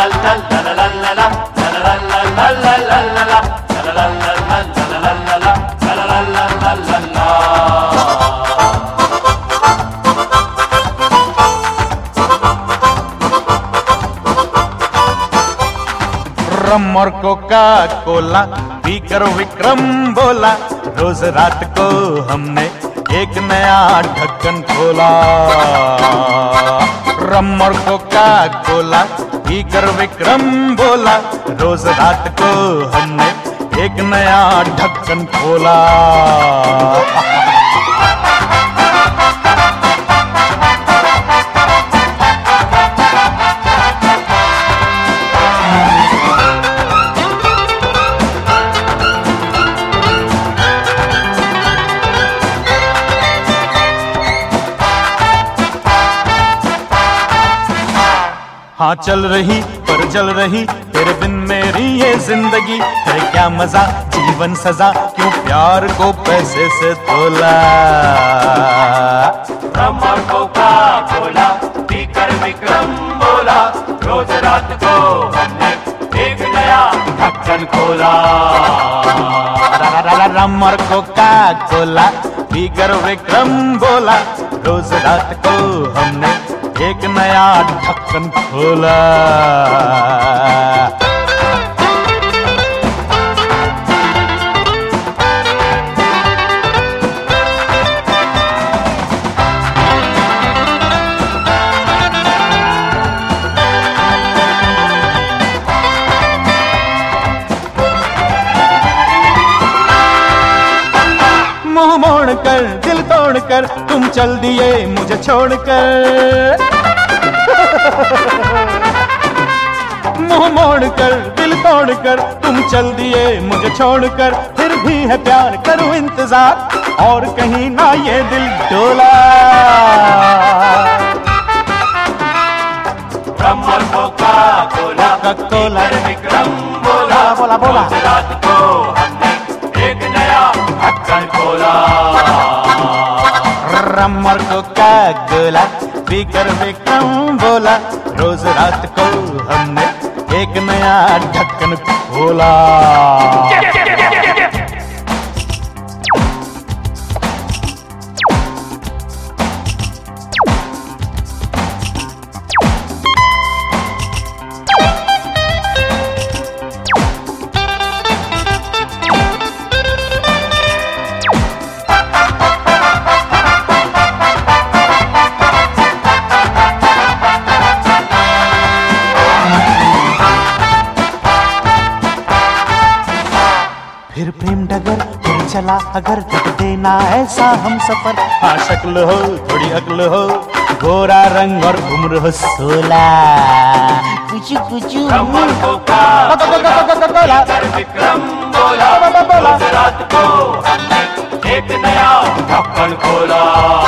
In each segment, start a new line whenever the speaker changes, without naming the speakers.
रम और Coca Cola पीकर विक्रम बोला, रोज रात को हमने एक नया ढक्कन खोला। रम और कोका कोला पीकर विक्रम बोला, रोज रात को हमने एक नया ढक्कन खोला। हाँ चल रही पर जल रही तेरे बिन मेरी ये जिंदगी, है क्या मजा जीवन सजा, क्यों प्यार को पैसे से तोला।
रम और कोका कोला पीकर विक्रम बोला, रोज रात को हमने एक नया ढक्कन खोला।
रम और कोका कोला पीकर विक्रम बोला, रोज रात को हमने एक नया ढक्कन खोला। मुंह मोड़कर दिल तोड़कर तुम चल दिए मुझे छोड़कर। मुंह मोड़कर दिल तोड़कर तुम चल दिए मुझे छोड़कर, फिर भी है प्यार करूं इंतजार और कहीं ना ये दिल डोला।
रम और कोका कोला
कोला
विक्रम बोला,
बोला बोला
रोज रात को हमने एक नया ढक्कन खोला।
रम और कोका कोला पीकर विक्रम बोला, रोज रात को हमने एक नया ढक्कन खोला। फिर प्रेम डगर फिर चला अगर कट देना ऐसा हम सफर। हाँ शक्ल हो थोड़ी अक्ल हो, गोरा रंग और उम्र हो 16। कुछ कुछ
रम और कोका कोला पीकर विक्रम बोला, रोज रात को हमने एक नया ढक्कन खोला।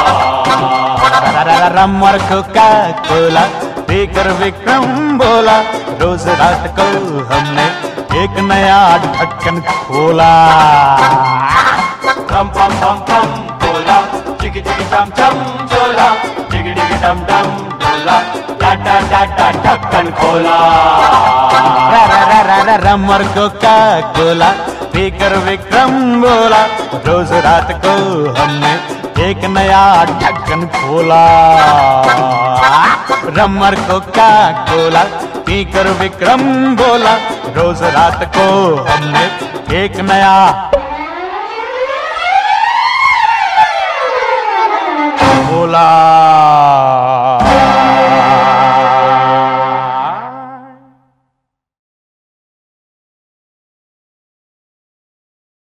रम और कोका कोला पीकर विक्रम बोला, रोज रात को हमने एक नया ढक्कन खोला।
रम पम पम पम बोला, चिकी चिकी चम चम चोला, डिगी डिगी डम डम डोला, डा डा डा डा ढक्कन खोला।
रम और कोका कोला पीकर विक्रम बोला, रोज रात को हमने एक नया ढक्कन खोला। रम और कोका कोला पीकर विक्रम बोला, रोज रात को हमने एक नया खोला।